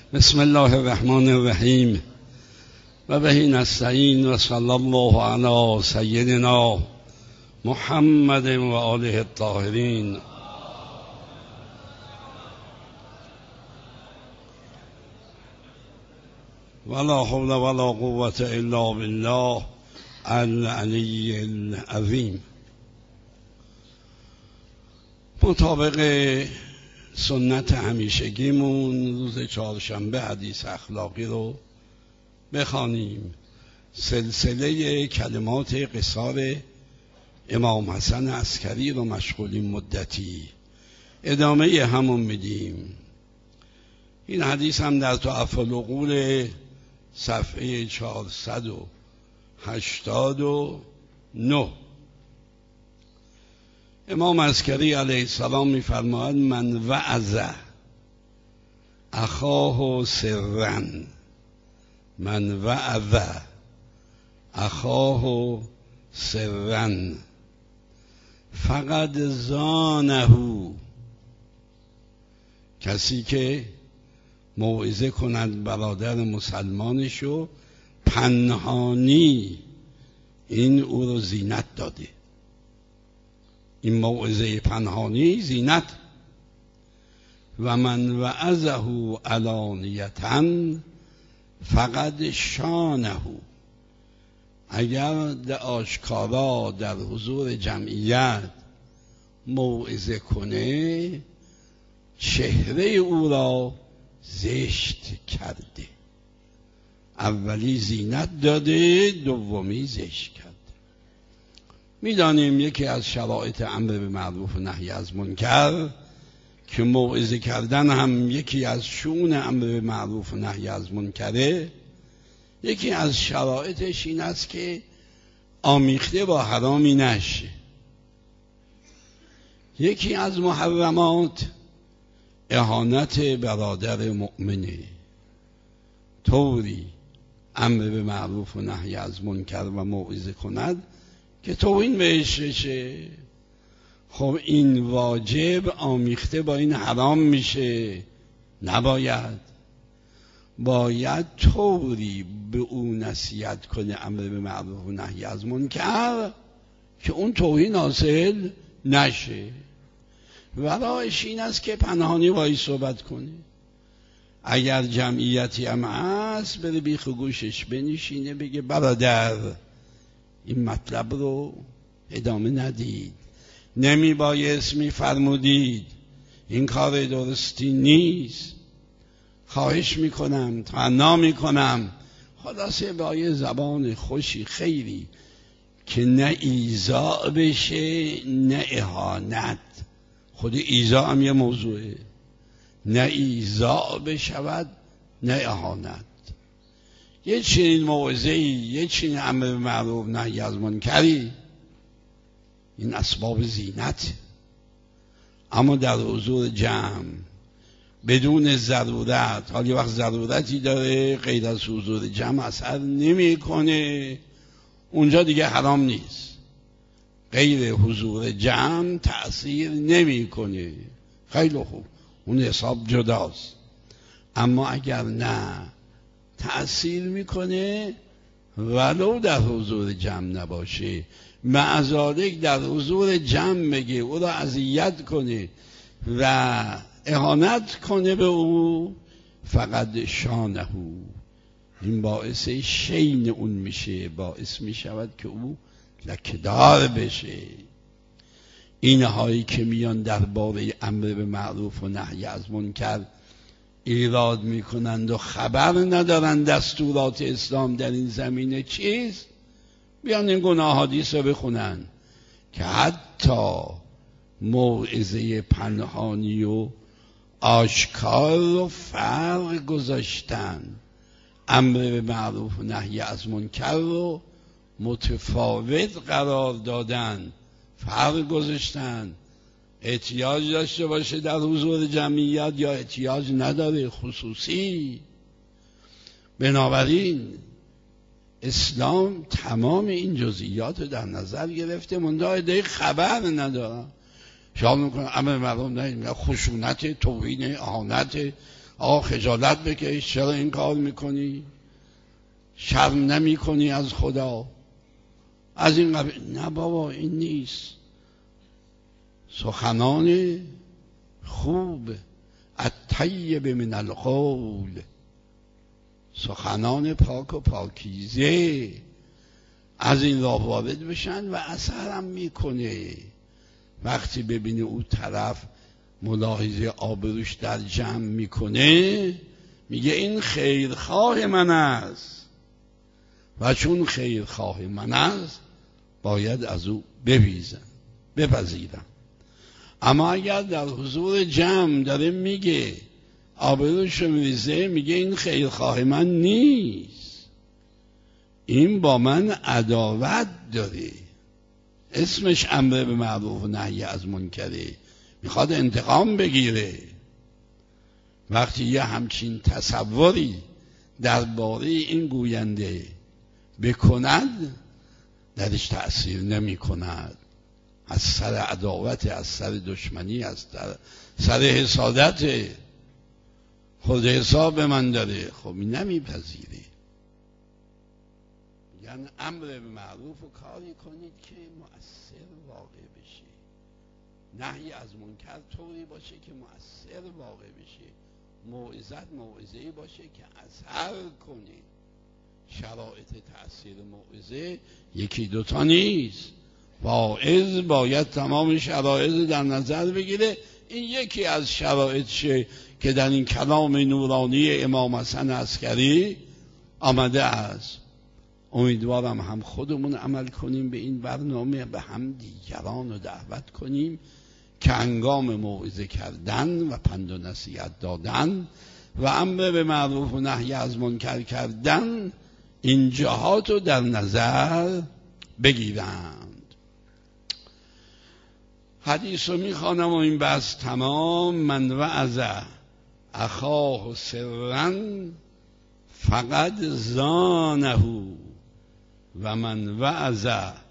بسم الله الرحمن الرحیم و به نستعین و صلی الله علی سیدنا محمد و آله الطاهرین. ولا حول ولا قوة الا بالله العلی العظیم. مطابق سنت همیشگیمون روز چهارشنبه حدیث اخلاقی رو بخوانیم. سلسله کلمات قصار امام حسن عسکری رو مشغولیم مدتی، ادامه همون میدیم. این حدیث هم در تحف العقول صفحه 489 امام عسکری علیه السلام می‌فرماید: من وعظ اخاه سرا، من وعظ اخاه سرا فقد زانه. کسی که موعظه کند برادر مسلمانشو پنهانی، این او رو زینت داده. این موعظه پنهانی زینت. و من وعظه علانیةً فقد شانه. اگر در آشکارا در حضور جمعیت موعظه کنه، چهره او را زشت کرده. اولی زینت داده، دومی زشت کرده. میدانیم یکی از شرایط امر به معروف و نهی از منکر که موعظه کردن هم یکی از شؤون امر به معروف و نهی از منکره، یکی از شرایطش این است که آمیخته با حرامی نشه. یکی از محرمات اهانت برادر مؤمنه. طوری امر به معروف و نهی از منکر و موعظه کند که توهین بهش بشه. خب این واجب آمیخته با این حرام میشه، نباید. باید طوری به او نصیحت کنه امر به معروف و نهی از منکر که اون توهین حاصل نشه. ورایش این است که پنهانی وای صحبت کنه. اگر جمعیتی هم هست، بره بیخ گوشش بنشینه بگه برادر این مطلب رو ادامه ندید، نمی بایست می فرمودید، این کار درستی نیست، خواهش میکنم، تمنا میکنم. خلاصه با یه زبان خوشی خیری که نه ایذا بشه نه اهانت. خود ایذا هم یه موضوعه، نه ایذا بشود نه اهانت. یه چنین موعظه‌ای، یه چنین امر به معروف نهی از منکری، این اسباب زینت. اما در حضور جمع بدون ضرورت، حالا وقت ضرورتی داره، غیر از حضور جمع اثر نمی‌کنه، اونجا دیگه حرام نیست. غیر حضور جمع تأثیر نمی‌کنه، خیلی خوب، اون حساب جداست. اما اگر نه تأثیر میکنه، ولو در حضور جمع نباشه، معذالک در حضور جمع بگه، او را اذیت کنه و اهانت کنه به او، فقط شانه، این باعث شین اون میشه، باعث میشود که او لکه‌دار بشه. اینهایی که میان درباره امر به معروف و نهی از منکر ایراد میکنند و خبر ندارند دستورات اسلام در این زمینه چیست، بیان این گناه حدیث رو بخونن که حتی موعظه پنهانی و آشکار رو فرق گذاشتن، امر به معروف و نهی از منکر رو متفاوت قرار دادن، فرق گذاشتن. احتیاج داشته باشه در حضور جمعیت یا احتیاج نداره، خصوصی. بنابراین اسلام تمام این جزئیات رو در نظر گرفته، منتها خبر ندارن. شما میکنن امر معروف نهی، خشونت، توهین، اهانت، خجالت بکش، چرا این کار میکنی؟ شرم نمی کنی از خدا؟ از این قبیل. نه بابا، این نیست. سخنان خوب، الطیب من القول، سخنان پاک و پاکیزه از این راه وارد بشن و اثرم میکنه. وقتی ببینه او طرف ملاحظه آبروش در جمع میکنه، میگه این خیرخواه من است و چون خیرخواه من است باید از او بپذیرم. اما اگر در حضور جمع داره میگه آبروش میریزه، میگه این خیرخواه من نیست، این با من عداوت داره، اسمش امر به معروف و نهی از منکره، میخواد انتقام بگیره. وقتی یه همچین تصوری درباره این گوینده بکند، درش تأثیر نمی کند. از سر عداوت، از سر دشمنی، از سر حسادت، خود حساب من داره، خب این نمیپذیره. یعنی امر به معروف و کاری کنید که مؤثر واقع بشه، نهی از منکر طوری باشه که مؤثر واقع بشه، موعظه‌ای باشه که اثر کنه. شرایط تأثیر موعظه یکی دوتا نیست. واعظ باید تمام شرایط در نظر بگیره. این یکی از شرایطشه که در این کلام نورانی امام حسن عسکری آمده است. امیدوارم هم خودمون عمل کنیم به این برنامه، به هم دیگران رو دعوت کنیم که هنگام موعظه کردن و پند و نصیحت دادن و امر به معروف و نهی از منکر کردن این جهات رو در نظر بگیرند. حدیث رو میخوانم و این بحث تمام. من وعظ اخاه سرا فقد زانه و من وعظ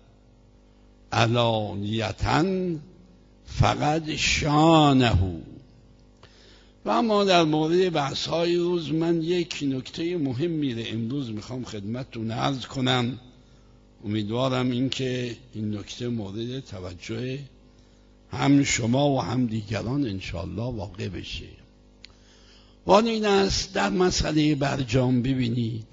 علانیة فقد شانه. و اما در مورد بحث‌های روز من یک نکته مهمی رو امروز میخوام خدمتتون عرض کنم. امیدوارم این که این نکته مورد توجه هم شما و هم دیگران انشاءالله واقع بشه. وان این است در مسئله برجام ببینید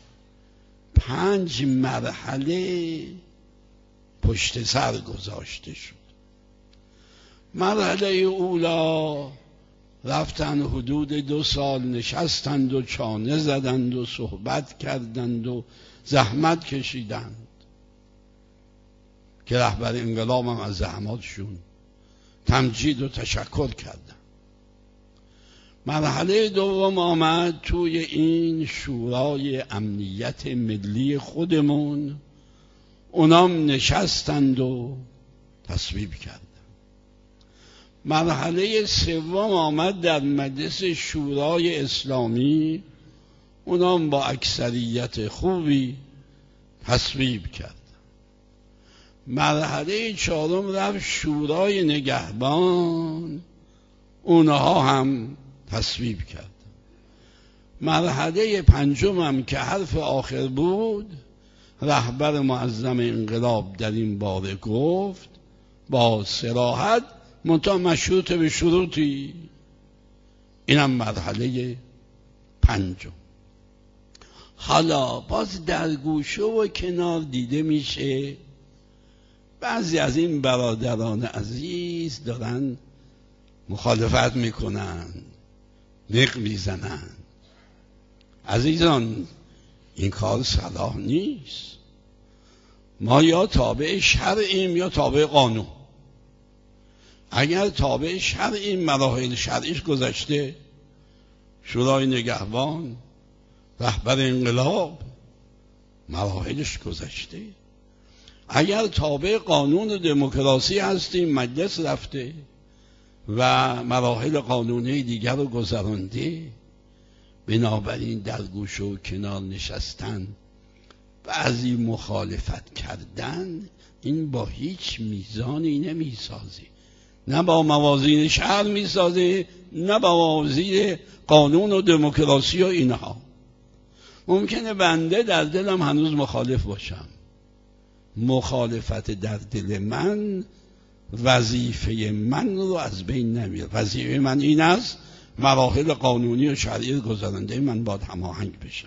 5 مرحله پشت سر گذاشته شد. مرحله اولا رفتن حدود 2 سال نشستند و چانه زدند و صحبت کردند و زحمت کشیدند که رهبر انقلاب هم از زحماتشون تمجید و تشکر کردند. مرحله دوم آمد توی این شورای امنیت ملی خودمون، اونام نشستند و تصویب کردند. مرحله سوم آمد در مجلس شورای اسلامی، اونام با اکثریت خوبی تصویب کردند. مرحله چهارم رفت شورای نگهبان، اونها هم تصویب کرد. مرحله پنجم هم که حرف آخر بود، رهبر معظم انقلاب در این باره گفت با صراحت منتها مشروط به شروطی. اینم مرحله پنجم. حالا باز در گوشه و کنار دیده میشه بعضی از این برادران عزیز دارن مخالفت میکنن، نق میزنن. عزیزان این کار صلاح نیست. ما یا تابع شرعیم یا تابع قانون. اگر تابع شرعیم مراحل شرعیش گذشته، شورای نگهبان، رهبر انقلاب مراحلش گذشته. اگر تابع قانون و دموکراسی هستیم مجلس رفته و مراحل قانونی دیگر رو گذرانده. بنابراین در گوشه و کنار نشستن، بعضی مخالفت کردن، این با هیچ میزانی نمیسازه. نه با موازین شرع میسازه، نه با موازین قانون و دموکراسی و اینها. ممکنه بنده در دلم هنوز مخالف باشم. مخالفت در دل من وظیفه من رو از بین نمیره. وظیفه من این است مراحل قانونی و شرعی گذرانده من باید هماهنگ بشم.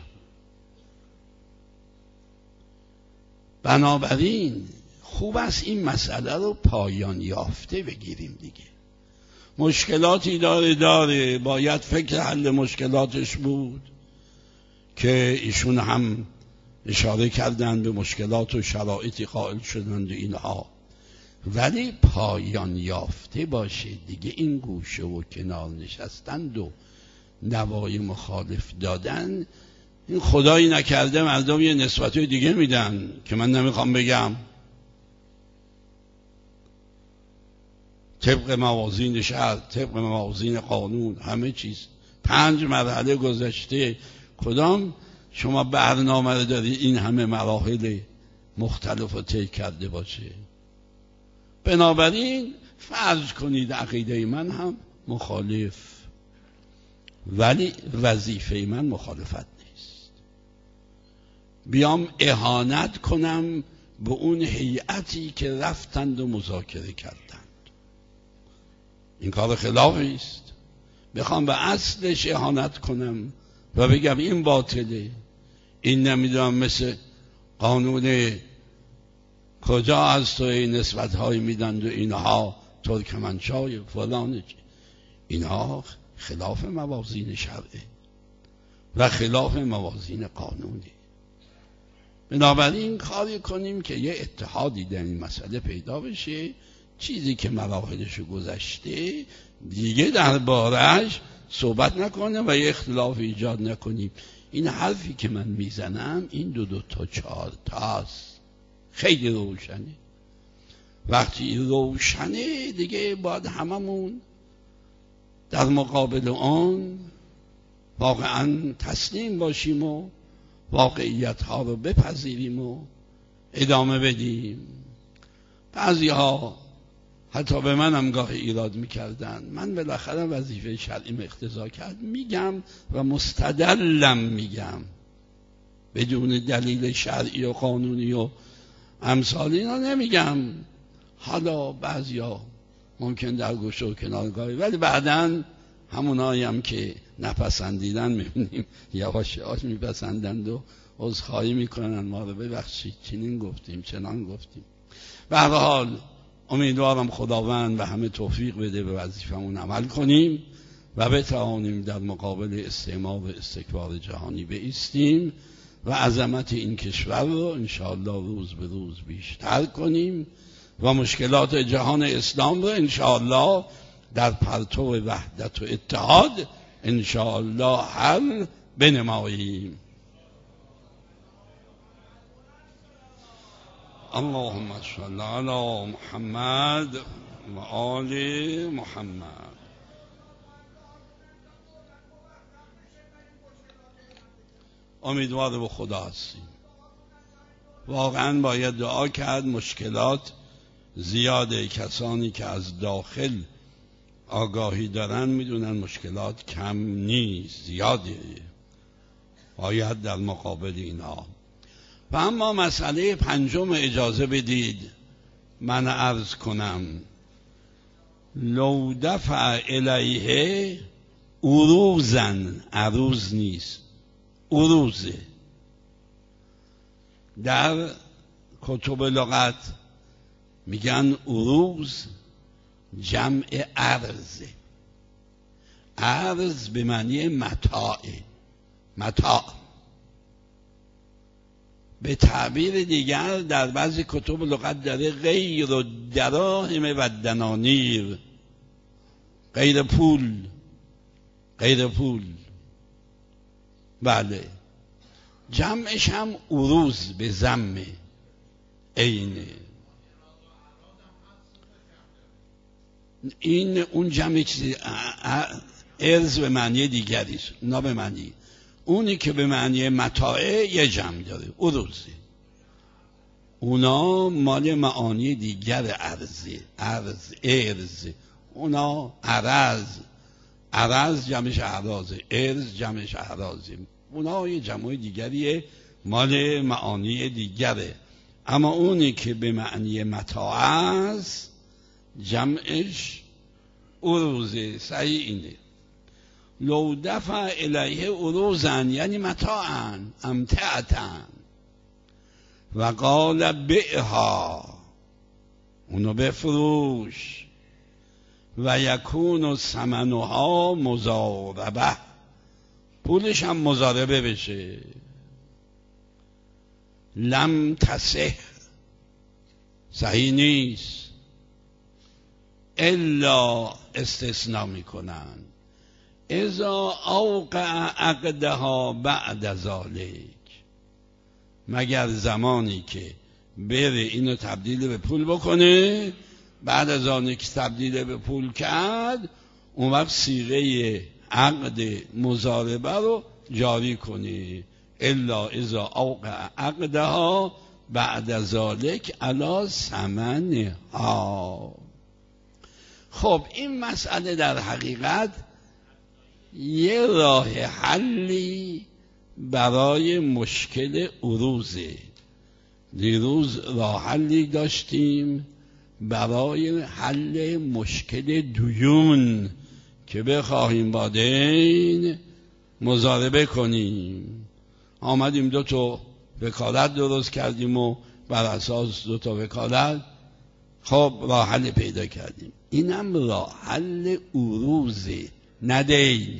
بنابراین خوب است این مسئله رو پایان یافته بگیریم دیگه. مشکلاتی داره باید فکر حل مشکلاتش بود که ایشون هم اشاره کردن به مشکلات و شرایطی قائل شدند و اینها، ولی پایان یافته باشه دیگه. این گوشه و کنار نشستند و نوای مخالف دادن، این خدایی نکرده مردم یه نسبتای دیگه میدن که من نمیخوام بگم، طبق موازین شرع، طبق موازین قانون، همه چیز 5 مرحله گذشته. کدام شما برنامه رو داری این همه مراحل مختلف رو طی کرده باشه؟ بنابراین فرض کنید عقیده من هم مخالف، ولی وظیفه من مخالفت نیست. بیام اهانت کنم به اون هیئتی که رفتند و مذاکره کردند، این کار خلافی است. بخوام به اصلش اهانت کنم و بگم این باطله، این نمیدونم مثل قانون کجا از توی نسبت های میدند و اینها ترکمنچای فلان، اینها خلاف موازین شرعه و خلاف موازین قانونی. بنابراین کاری کنیم که یه اتحادی در این مسئله پیدا بشه. چیزی که مراحلش گذشته دیگه درباره‌اش صحبت نکنیم و یه اختلاف ایجاد نکنیم. این حرفی که من میزنم این 2 تا 4 تاست، خیلی روشنه. وقتی روشنه دیگه باید هممون در مقابل آن واقعا تسلیم باشیم و واقعیت ها رو بپذیریم و ادامه بدیم. بعضی ها حتی به منم گاه ایراد میکردن، من بالاخره وظیفه شرعیم اقتضا کرد میگم و مستدلم میگم، بدون دلیل شرعی و قانونی و امثال اینا نمیگم. حالا بعضیا ممکن در گوشه و کنارگاهی، ولی بعداً همونایی هم که نپسندیدن میبینیم یواش یواش میپسندند و عذرخواهی میکنن، ما رو ببخشید چنین گفتیم چنان گفتیم. به هر حال امیدوارم خداوند به همه توفیق بده به وظیفمون عمل کنیم و بتوانیم در مقابل استعمار و استکبار جهانی بایستیم و عظمت این کشور رو انشاءالله روز به روز بیشتر کنیم و مشکلات جهان اسلام رو انشاءالله در پرتو وحدت و اتحاد انشاءالله حل بنماییم. اللهم صل علی محمد و آل محمد. امیدوار به خدا هستیم. واقعا باید دعا کرد. مشکلات زیاده، کسانی که از داخل آگاهی دارن میدونن مشکلات کم نیست، زیاده، باید در مقابل اینها. و اما مسئله 5 اجازه بدید من عرض کنم. لو دفع الیه اروزن، عروض نیست، اروزه. در کتب لغت میگن اروز جمع ارزه. ارز به معنی متاعه، متاع. به تعبیر دیگر در بعضی کتب لغت داره غیر و دراهم و دنانیر، غیر پول، غیر پول. بله، جمعش هم اروز به ضم عینه. این اون جمع چیزی، ارز به معنی دیگریست، اونا به معنی، اونی که به معنی متاعه یه جمع داره، اروزه. اونا مال معانی دیگر ارزه، ارز، ارز، اونا عرض جمعش اعراضه، ارز جمعش اعراضه، اونا یه جمع دیگریه مال معانی دیگره. اما اونی که به معنی متاع است جمعش عروضه. صحیح اینه. لو دفع الیه عروضن یعنی متاعن امتعتن و قال بعها، اونو بفروش، و یکون ثمنها مضاربه، پولش هم مضاربه بشه، لم تصح، صحیح نیست، الا استثناء میکنن اذا اوقع عقدها بعد ذلك، مگر زمانی که بره اینو تبدیل به پول بکنه، بعد از آنه که تبدیل به پول کرد اون وقت صیغه عقد مضاربه رو جاری کنه. الا اذا اوقع عقدها بعد ذلك علی ثمنها. خب این مسئله در حقیقت یه راه حلی برای مشکل عروضه. دیروز راه حلی داشتیم برای حل مشکل دیون که بخواهیم با دین مضاربه کنیم. آمدیم 2 تا وکالت درست کردیم و بر اساس 2 تا وکالت خب راه حل پیدا کردیم. اینم راه حل عروضه، نه دین.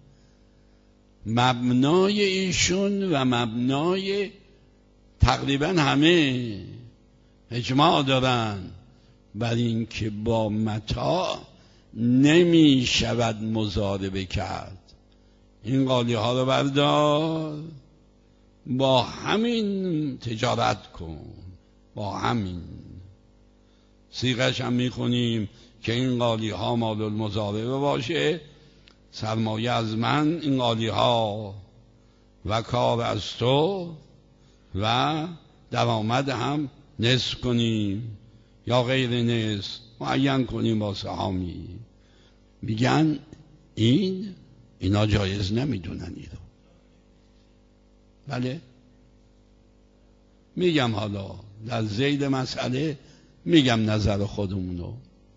مبنای ایشون و مبنای تقریبا همه اجماع دارن بر این که با متاع نمی شود مضاربه کرد. این قالی ها رو بردار، با همین تجارت کن، با همین صیغش هم میخونیم که این قالی ها مال المضاربه باشه، سرمایه از من، این قالی ها و کار از تو، و درآمد هم نصف کنیم یا غیر نصف معین کنیم با سهامی. میگن اینا جایز نمیدونن اینو. بله میگم حالا در ذیل مسئله میگم نظر خودمونو.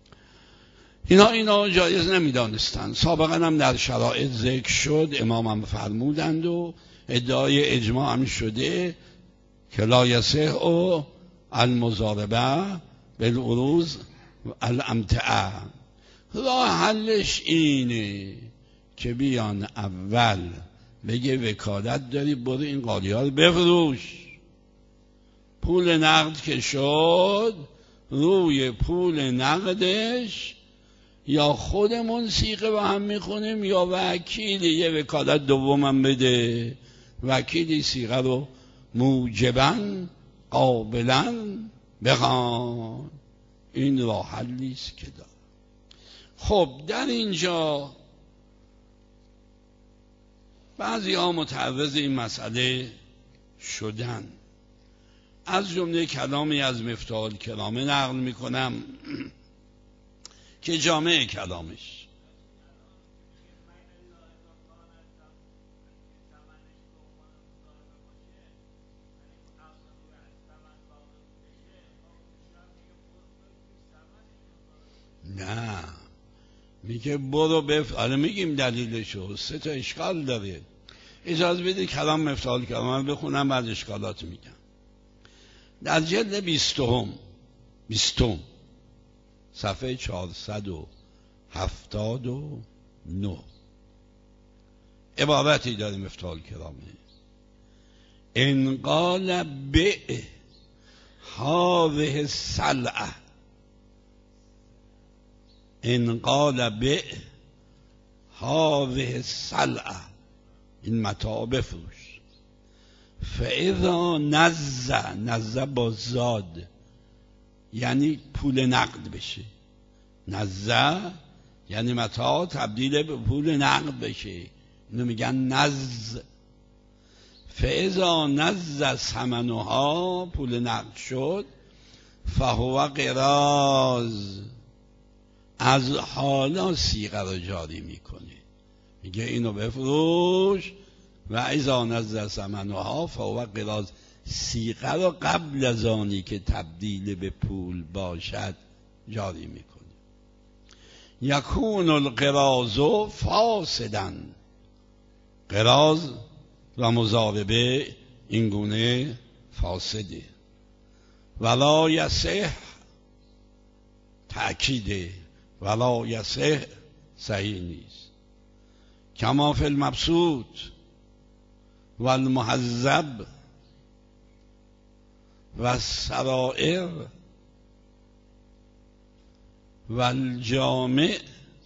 اینا جایز نمیدانستن. سابقا هم در شرایط ذکر شد، امام هم فرمودند و ادعای اجماع هم شده که لا یصح المضاربه بالعروض الامتعه. راه حلش اینه که بیان اول بگه وکالت داری، برو این قالی ها رو بفروش، پول نقد که شد روی پول نقدش یا خودمون صیغه با هم میخونیم یا وکیلی یه وکالت دومم بده، وکیلی صیغه رو موجباً قابلاً بخوان. این راه حلیست که داره. خب در اینجا بعضی ها متعرض این مسئله شدن. از جمله کلامی از مفتاح الکرامه نقل میکنم که جامع کلامش نه میگه برو حالا میگیم دلیلشو، 3 تا اشکال داره. اجازه بده کلام مفتاح الکرامه بخونم بعد اشکالات میگم. در جلد 20 صفحه 479 عبارتی داره مفتاح الکرامه: ان قال بع هذه السلعه، ان قال بع هذه السلعه، این متاع بفروش، فاذا نزع با زاد یعنی پول نقد بشه، نزع یعنی متاع تبدیل به پول نقد بشه، اینو میگن نزع. فاذا نزع ثمنها، پول نقد شد، فهو قراض، از حالا صیغه رو جاری میکنه، میگه اینو بفروش و اذا نزل ثمنها فهو قراض. صیغه رو قبل از آنی که تبدیل به پول باشد جاری میکنه. یکون القراض فاسدا، قراض و مضاربه این گونه فاسده. ولا یصح، تأکیده، ولا یصح صحیح نیست. کما فی المبسوط و المهذب و السرائر و الجامع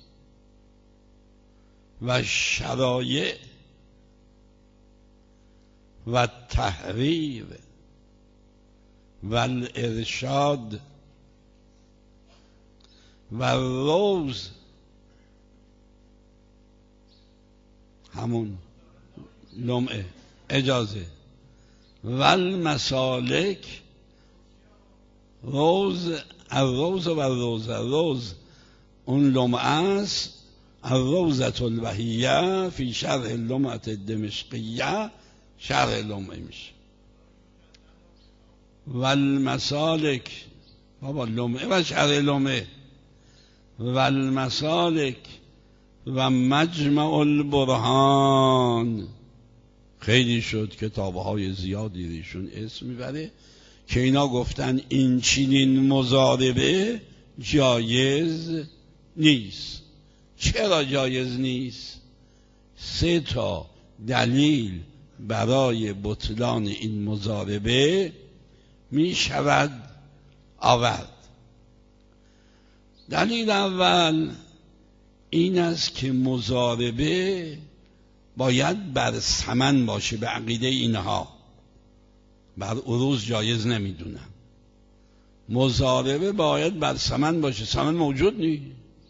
و الشرایع و التحریر و الارشاد و الروز، همون لمعه اجازه، و المسالک، روز، الروز و الروز، الروز اون لمعه است، الروزة الوهیه فی شرح اللمعة الدمشقیه، شرح لمعه میشه. و المسالک، بابا لمعه و شرح لمعه، و المسالک و مجمع البرهان. خیلی شد کتابهای زیادی ریشون اسم میبره که اینا گفتن این چنین مضاربه جایز نیست. چرا جایز نیست؟ 3 دلیل برای بطلان این مضاربه می شود آورد. دلیل اول این است که مضاربه باید بر ثمن باشه. به عقیده اینها بر عروض جایز نمیدونن. مضاربه باید بر ثمن باشه. ثمن موجود نیست،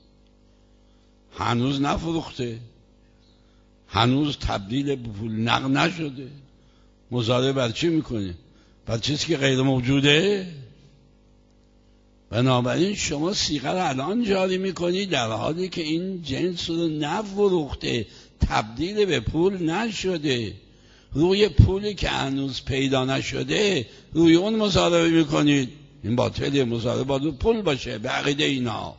هنوز نفروخته، هنوز تبدیل به پول نقد نشده. مضاربه بر چی میکنه؟ بر چیزی که غیر موجوده. بنابراین شما صیغه رو الان جاری میکنی در حالی که این جنس رو نفروخته، تبدیل به پول نشده. روی پولی که هنوز پیدا نشده روی اون مضاربه میکنید. این باطله. مضاربه باید پول باشه به عقیده اینا.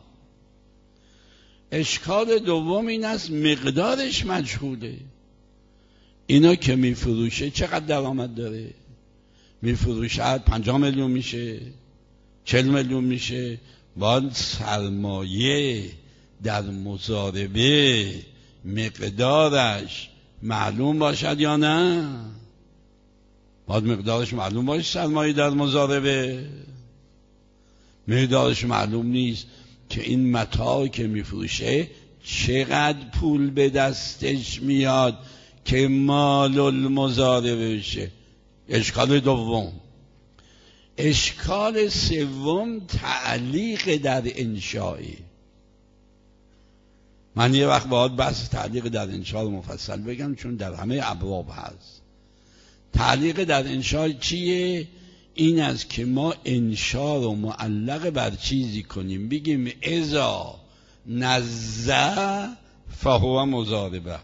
اشکال دوم این است مقدارش مجهوله. اینا که میفروشه چقدر درآمد داره؟ میفروشه 50 میلیون میشه، 40 میلیون میشه. باید سرمایه در مضاربه مقدارش معلوم باشد یا نه؟ باید مقدارش معلوم باشه. سرمایه در مضاربه مقدارش معلوم نیست که این متاعی که میفروشه چقدر پول به دستش میاد که مال المضاربه بشه. اشکال دوم. اشکال سوم تعلیق در انشایی. من یه وقت باید بحث تعلیق در انشاء رو مفصل بگم چون در همه ابواب هست. تعلیق در انشاء چیه؟ این است که ما انشاء رو معلق بر چیزی کنیم، بگیم اذا نزع فهو مضاربه.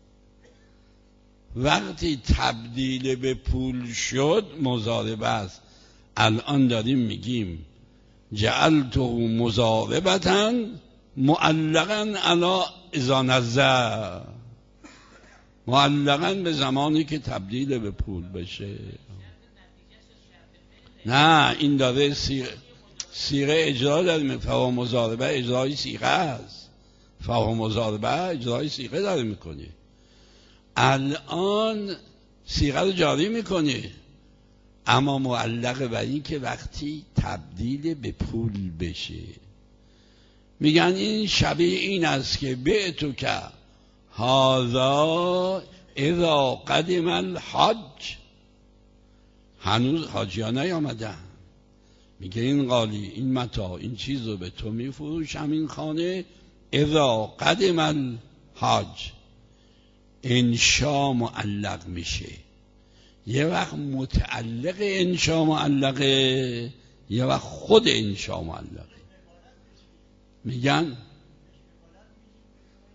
وقتی تبدیل به پول شد مضاربه است. الان داریم میگیم جعلته مضاربة معلقا علی اذا نزع، معلقا به زمانی که تبدیل به پول بشه. نه این داره صیغه اجرا داره. فهو مضاربه اجرای صیغه است. فهو مضاربه اجرای صیغه داره میکنه. الان صیغه رو جاری میکنه اما معلق بر این که وقتی تبدیل به پول بشه. میگن این شبیه این است که بعتو که هذا اذا قدم الحج. هنوز حاجی ها نیامدن. میگه این قالی، این متاع، این چیز رو به تو میفروشم این خانه اذا قدم الحج. انشا معلق میشه. یه وقت متعلق انشا معلقه، یه وقت خود انشا معلقه. میگن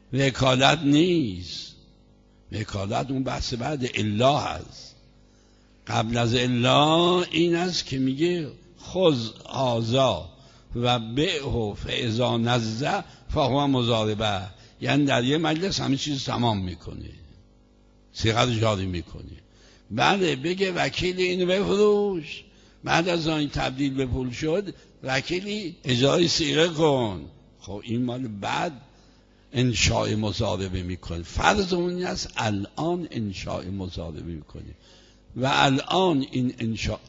وکالت نیست. وکالت اون بحث بعد الا هست. قبل از الا این است که میگه خذ هذا و بعه فاذا نزع فهو مضاربه، یعنی در یه مجلس همه چیز تمام میکنه، صیغه جاری میکنه. بله بگه وکیل اینو بفروش، بعد از آن تبدیل به پول شد وکیلی اجرای صیغه کن. خب این مال بعد انشاء مضاربه میکنه. فرض اون است الان انشاء مضاربه میکنه و الان این انشاء،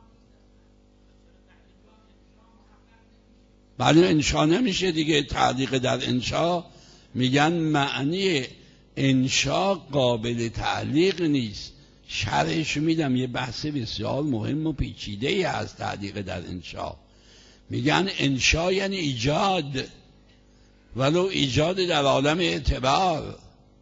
بله انشاء نمیشه دیگه. تعلیق در انشاء میگن معنی انشاء قابل تعلیق نیست. شرحش میدم، یه بحث بسیار مهم و پیچیده ای هست تعلیق در انشاء. میگن انشاء یعنی ایجاد، ولو ایجاد در عالم اعتبار.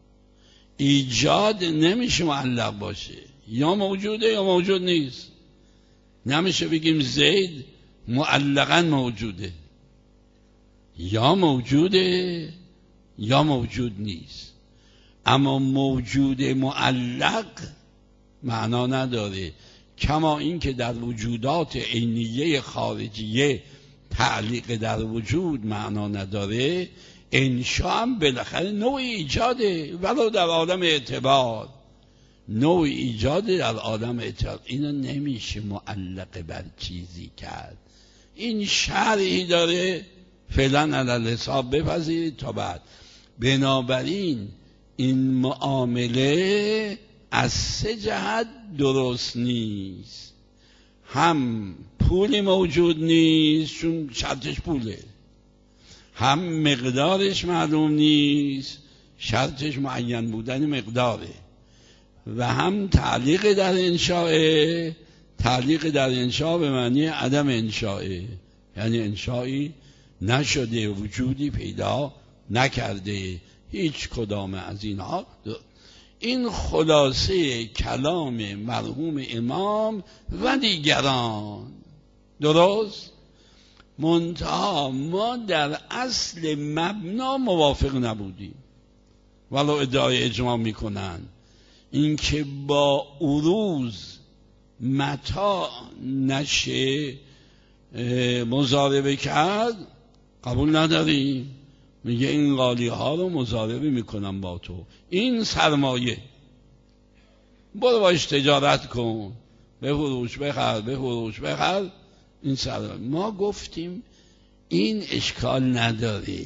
ایجاد نمیشه معلق باشه، یا موجوده یا موجود نیست. نمیشه بگیم زید معلقاً موجوده، یا موجوده یا موجود نیست. اما موجود معلق معنا نداره، کما این که در وجودات عینیه خارجیه تعلیق در وجود معنا نداره. انشاء هم بالاخره نوع ایجاده، ولو در عالم اعتبار. نوع ایجاد در عالم اعتبار، اینو نمیشه معلق بر چیزی کرد. این شرعی داره، فعلا علی الحساب بپذیرید تا بعد. بنابراین این معامله از سه جهت درست نیست. هم پولی موجود نیست چون شرطش پوله، هم مقدارش معلوم نیست شرطش معین بودن مقداره، و هم تعلیق در انشاء. تعلیق در انشاء به معنی عدم انشاء، یعنی انشائی نشده، وجودی پیدا نکرده هیچ کدام از اینها. این خلاصه کلام مرحوم امام و دیگران. درست؟ منتها ما در اصل مبنا موافق نبودیم، ولو ادعای اجماع میکنن. اینکه با عروض متاع نشه مضاربه کرد قبول نداریم. میگه این قالی ها رو مضاربه میکنم با تو، این سرمایه، برو باش تجارت کن، بفروش بخر بفروش بخر، این سرمایه. ما گفتیم این اشکال نداره.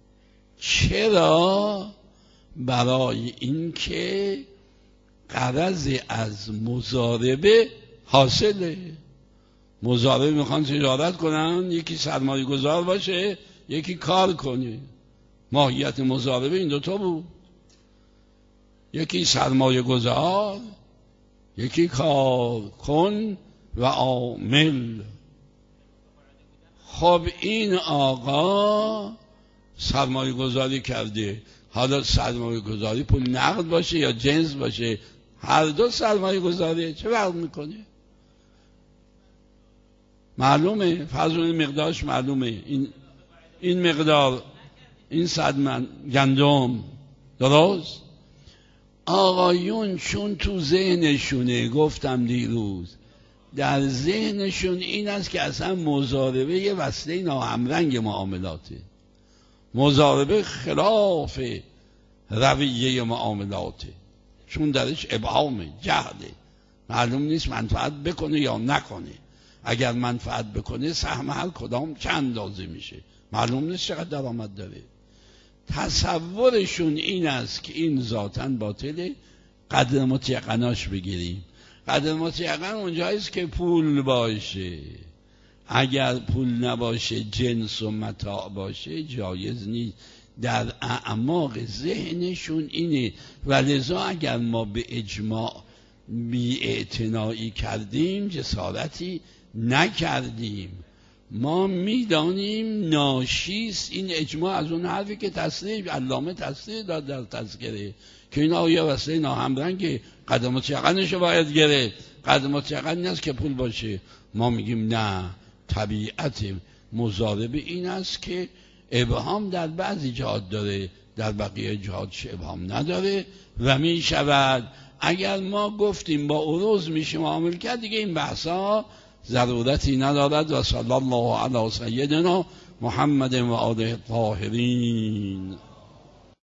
چرا؟ برای اینکه غرض از مضاربه حاصله. مضاربه میخوان تجارت کنن، یکی سرمایه گذار باشه یکی کار کنه. ماهیت مضاربه این دوتا بود، یکی سرمایه گذار یکی کار کن و عامل. خب این آقا سرمایه گذاری کرده، حالا سرمایه گذاری پول نقد باشه یا جنس باشه، هر دو سرمایه گذاری، چه فرق میکنه؟ معلومه، فضل مقدارش معلومه. این مقدار، این 100 من گندم، درست؟ آقایون چون تو ذهنشونه، گفتم دیروز در ذهنشون این است که اصلا مضاربه یه وسیله ناهمرنگ معاملاته. مضاربه خلاف رویه معاملاته، چون درش ابهامه، جهله، معلوم نیست منفعت بکنه یا نکنه. اگر منفعت بکنه سهم هر کدام چند اندازه میشه، معلوم نیست چقدر درآمد داره. تصورشون این است که این ذاتاً باطله. قدر متیقناش بگیریم. قدر متیقن اونجاییست که پول باشه. اگر پول نباشه، جنس و متاع باشه، جایز نیست. در اعماق ذهنشون اینه. ولذا اگر ما به اجماع بی‌اعتنایی کردیم، جسارتی نکردیم. ما میدانیم ناشیست این اجماع از اون حرفی که تصریح علامه تصریح داد در تذکره که این آیه وسیله ناهمرنگ، قدر متیقنشو باید گرفت. قدر متیقن نیست که پول باشه. ما میگیم نه، طبیعت مضاربه این است که ابهام در بعضی جهات داره، در بقیه جهات ابهام نداره و می شود اگر ما گفتیم با عروض میشه معامل کرد، دیگه این بحثا ضرورتی ندارد. و صلی الله علی سیدنا محمد و آله الطاهرین.